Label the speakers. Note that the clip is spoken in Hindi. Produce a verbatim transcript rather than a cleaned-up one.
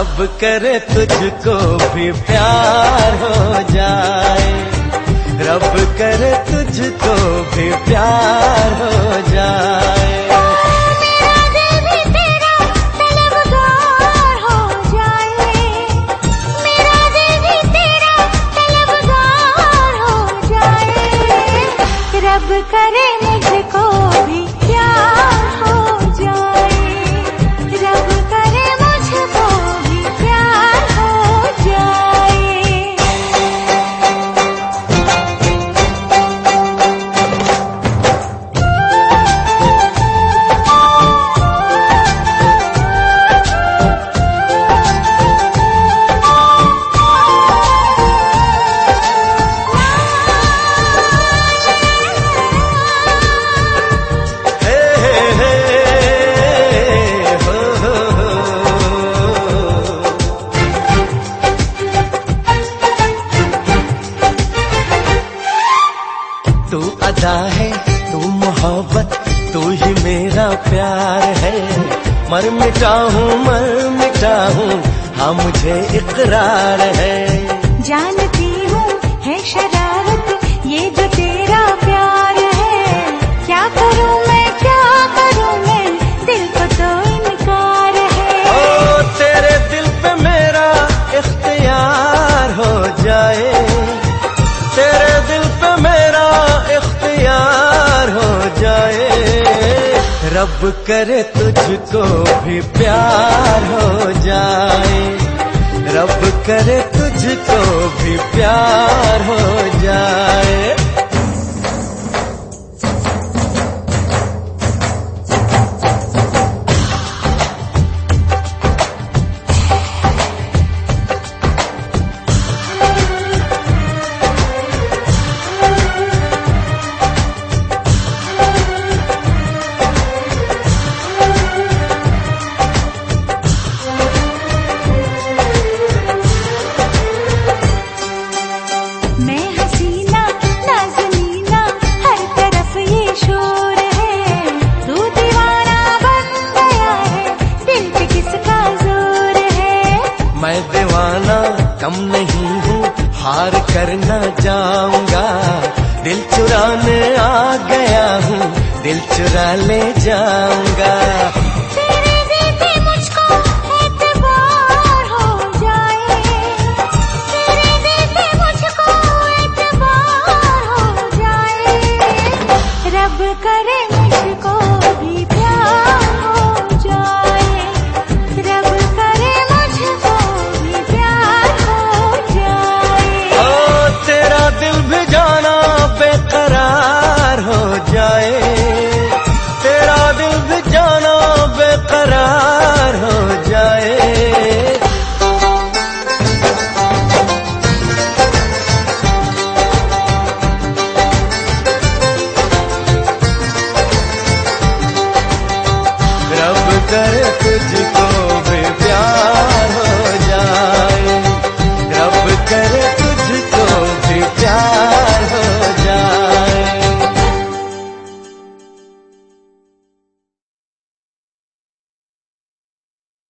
Speaker 1: रब करे तुझको भी प्यार हो जाए, रब करे तुझको भी प्यार हो जाए।
Speaker 2: मेरा दिल भी तेरा तलबगार हो जाए, मेरा दिल भी तेरा तलबगार हो जाए। रब करे मुझको भी प्यार हो जाए, रब करे मुझको भी प्यार हो जाए।
Speaker 1: तू अदा है, तू मोहब्बत, तू ही मेरा प्यार है। मर मिटा हूँ, मर मिटा हूँ, हाँ मुझे इकरार है।
Speaker 2: जानती हूँ है शरारत ये जो तेरा प्यार है, क्या करूँ मैं क्या करूँ मैं, दिल को तो इनकार है।
Speaker 1: ओ तेरे दिल पे मेरा इख्तियार हो जाए, तेरे दिल पे मेरा इख्तियार हो जाए। रब करे तुझको भी प्यार हो जाए, रब करे तुझको भी प्यार हो जाए।
Speaker 2: मैं हसीना नाज़नीना हर तरफ ये शोर है, तू दीवाना बन गया है, दिल पे किसका जोर है।
Speaker 1: मैं दीवाना कम नहीं हूँ, हार कर न जाऊंगा, दिल चुराने आ गया हूँ, दिल चुरा ले जाऊंगा।